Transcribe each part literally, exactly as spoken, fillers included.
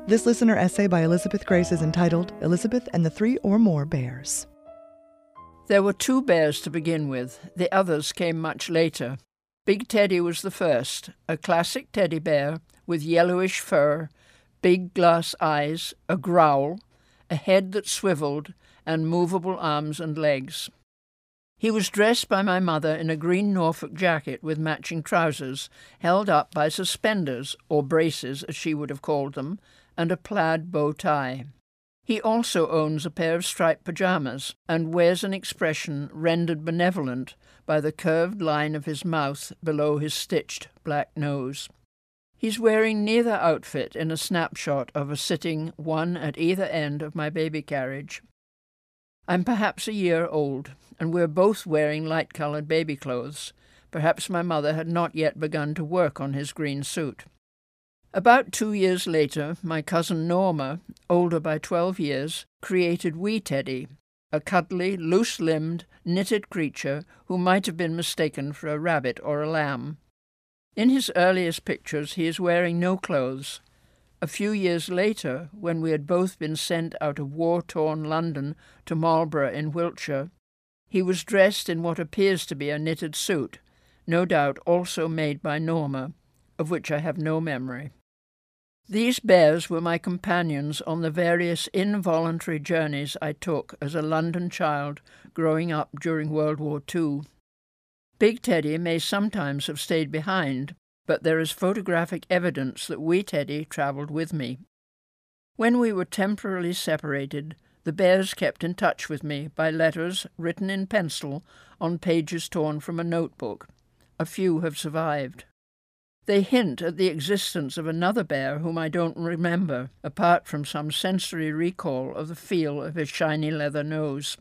This listener essay by Elizabeth Grace is entitled Elizabeth and the Three or More Bears. There were two bears to begin with. The others came much later. Big Teddy was the first, a classic teddy bear with yellowish fur, big glass eyes, a growl, a head that swiveled, and movable arms and legs. He was dressed by my mother in a green Norfolk jacket with matching trousers, held up by suspenders, or braces as she would have called them, and a plaid bow tie. He also owns a pair of striped pyjamas and wears an expression rendered benevolent by the curved line of his mouth below his stitched black nose. He's wearing neither outfit in a snapshot of a sitting one at either end of my baby carriage. I'm perhaps a year old, and we're both wearing light-coloured baby clothes. Perhaps my mother had not yet begun to work on his green suit. About two years later, my cousin Norma, older by twelve years, created Wee Teddy, a cuddly, loose-limbed, knitted creature who might have been mistaken for a rabbit or a lamb. In his earliest pictures he is wearing no clothes. A few years later, when we had both been sent out of war-torn London to Marlborough in Wiltshire, he was dressed in what appears to be a knitted suit, no doubt also made by Norma, of which I have no memory. These bears were my companions on the various involuntary journeys I took as a London child growing up during World War Two. Big Teddy may sometimes have stayed behind, but there is photographic evidence that Wee Teddy travelled with me. When we were temporarily separated, the bears kept in touch with me by letters written in pencil on pages torn from a notebook. A few have survived. They hint at the existence of another bear whom I don't remember, apart from some sensory recall of the feel of his shiny leather nose.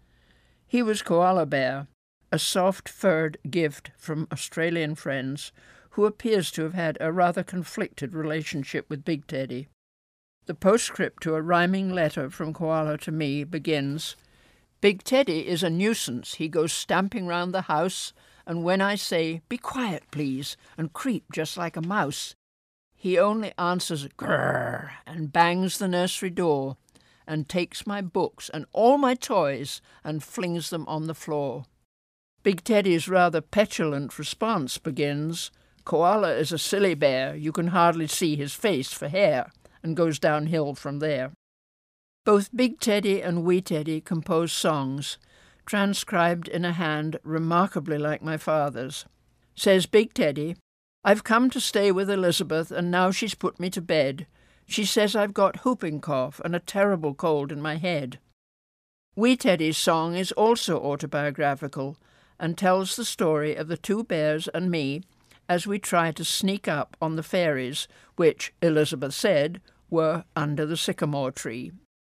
He was Koala Bear, a soft-furred gift from Australian friends who appears to have had a rather conflicted relationship with Big Teddy. The postscript to a rhyming letter from Koala to me begins, "Big Teddy is a nuisance. He goes stamping round the house, and when I say, 'Be quiet, please,' and creep just like a mouse, he only answers grrr and bangs the nursery door and takes my books and all my toys and flings them on the floor." Big Teddy's rather petulant response begins, "Koala is a silly bear. You can hardly see his face for hair," and goes downhill from there. Both Big Teddy and Wee Teddy compose songs, transcribed in a hand remarkably like my father's. Says Big Teddy, "I've come to stay with Elizabeth, and now she's put me to bed. She says I've got whooping cough and a terrible cold in my head." Wee Teddy's song is also autobiographical and tells the story of the two bears and me as we try to sneak up on the fairies, which, Elizabeth said, were under the sycamore tree.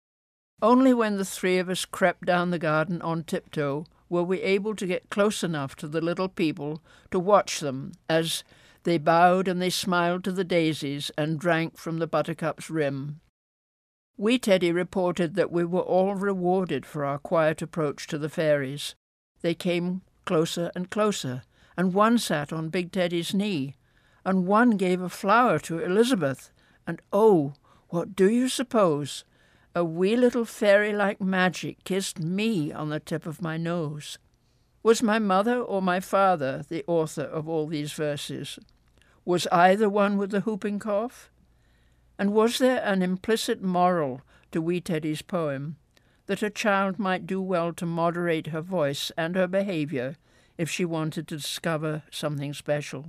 Only when the three of us crept down the garden on tiptoe were we able to get close enough to the little people to watch them as they bowed and they smiled to the daisies and drank from the buttercup's rim. Wee Teddy reported that we were all rewarded for our quiet approach to the fairies. They came closer and closer, and one sat on Big Teddy's knee, and one gave a flower to Elizabeth, and oh, what do you suppose? A wee little fairy-like magic kissed me on the tip of my nose. Was my mother or my father the author of all these verses? Was I the one with the whooping cough? And was there an implicit moral to Wee Teddy's poem, that a child might do well to moderate her voice and her behaviour if she wanted to discover something special?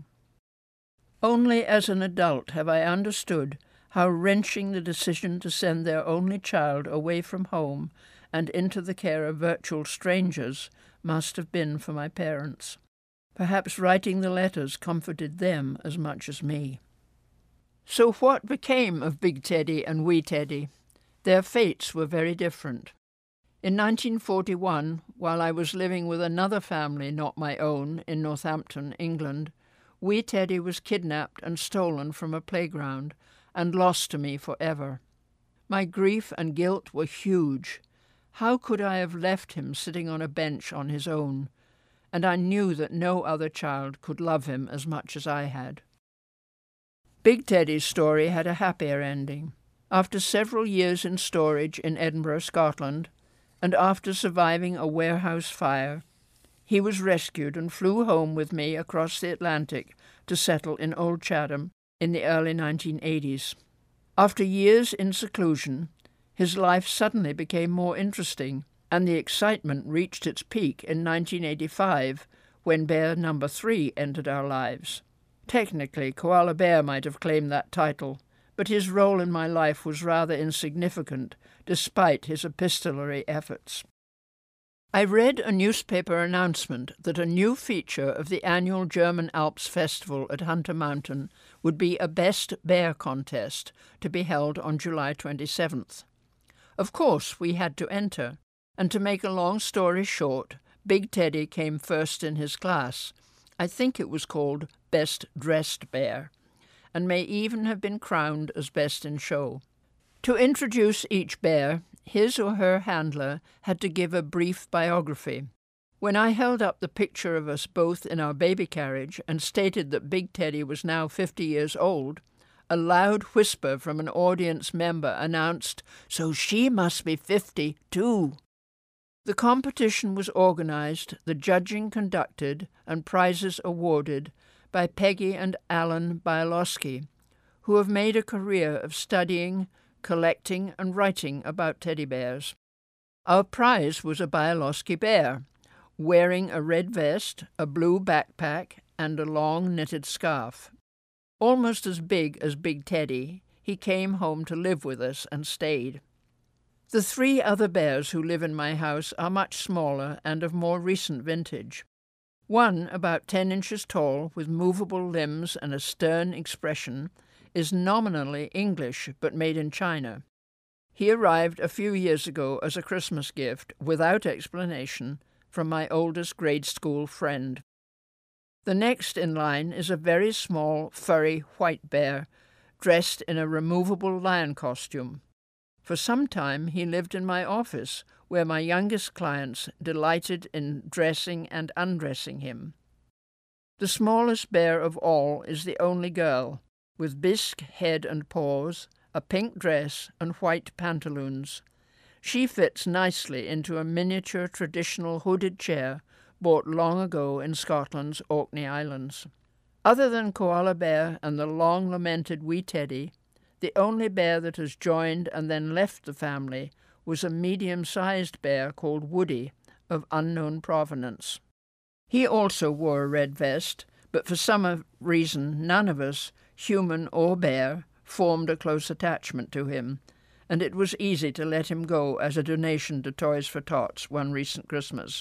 Only as an adult have I understood how wrenching the decision to send their only child away from home and into the care of virtual strangers must have been for my parents. Perhaps writing the letters comforted them as much as me. So what became of Big Teddy and Wee Teddy? Their fates were very different. In nineteen forty-one, while I was living with another family not my own in Northampton, England, Wee Teddy was kidnapped and stolen from a playground and lost to me forever. My grief and guilt were huge. How could I have left him sitting on a bench on his own? And I knew that no other child could love him as much as I had. Big Teddy's story had a happier ending. After several years in storage in Edinburgh, Scotland, and after surviving a warehouse fire, he was rescued and flew home with me across the Atlantic to settle in Old Chatham in the early nineteen eighties. After years in seclusion, his life suddenly became more interesting, and the excitement reached its peak in nineteen eighty-five when bear number three entered our lives. Technically, Koala Bear might have claimed that title, but his role in my life was rather insignificant, despite his epistolary efforts. I read a newspaper announcement that a new feature of the annual German Alps Festival at Hunter Mountain would be a Best Bear contest to be held on July twenty-seventh. Of course, we had to enter, and to make a long story short, Big Teddy came first in his class. I think it was called Best Dressed Bear, and may even have been crowned as Best in Show. To introduce each bear, his or her handler had to give a brief biography. When I held up the picture of us both in our baby carriage and stated that Big Teddy was now fifty years old, a loud whisper from an audience member announced, "So she must be fifty, too." The competition was organized, the judging conducted, and prizes awarded by Peggy and Alan Bialowski, who have made a career of studying, collecting, and writing about teddy bears. Our prize was a Bialowski bear, wearing a red vest, a blue backpack, and a long knitted scarf. Almost as big as Big Teddy, he came home to live with us and stayed. The three other bears who live in my house are much smaller and of more recent vintage. One, about ten inches tall, with movable limbs and a stern expression, is nominally English but made in China. He arrived a few years ago as a Christmas gift, without explanation, from my oldest grade school friend. The next in line is a very small, furry white bear, dressed in a removable lion costume. For some time he lived in my office, where my youngest clients delighted in dressing and undressing him. The smallest bear of all is the only girl, with bisque head and paws, a pink dress, and white pantaloons. She fits nicely into a miniature traditional hooded chair bought long ago in Scotland's Orkney Islands. Other than Koala Bear and the long-lamented wee Teddy, the only bear that has joined and then left the family was a medium-sized bear called Woody, of unknown provenance. He also wore a red vest, but for some reason none of us, human or bear, formed a close attachment to him, and it was easy to let him go as a donation to Toys for Tots one recent Christmas.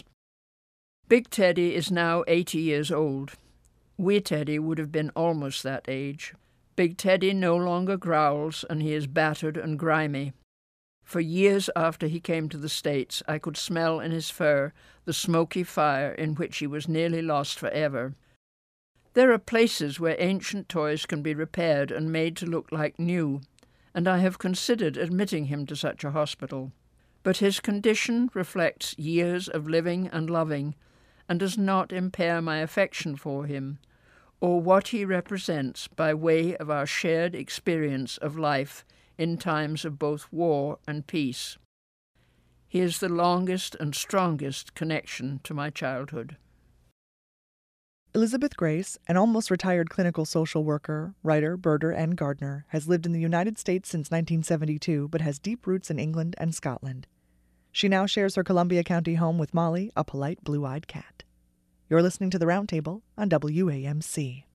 Big Teddy is now eighty years old. Wee Teddy would have been almost that age. Big Teddy no longer growls, and he is battered and grimy. For years after he came to the States, I could smell in his fur the smoky fire in which he was nearly lost forever. There are places where ancient toys can be repaired and made to look like new, and I have considered admitting him to such a hospital. But his condition reflects years of living and loving, and does not impair my affection for him, or what he represents by way of our shared experience of life in times of both war and peace. He is the longest and strongest connection to my childhood. Elizabeth Grace, an almost retired clinical social worker, writer, birder, and gardener, has lived in the United States since nineteen seventy-two, but has deep roots in England and Scotland. She now shares her Columbia County home with Molly, a polite blue-eyed cat. You're listening to The Roundtable on W A M C.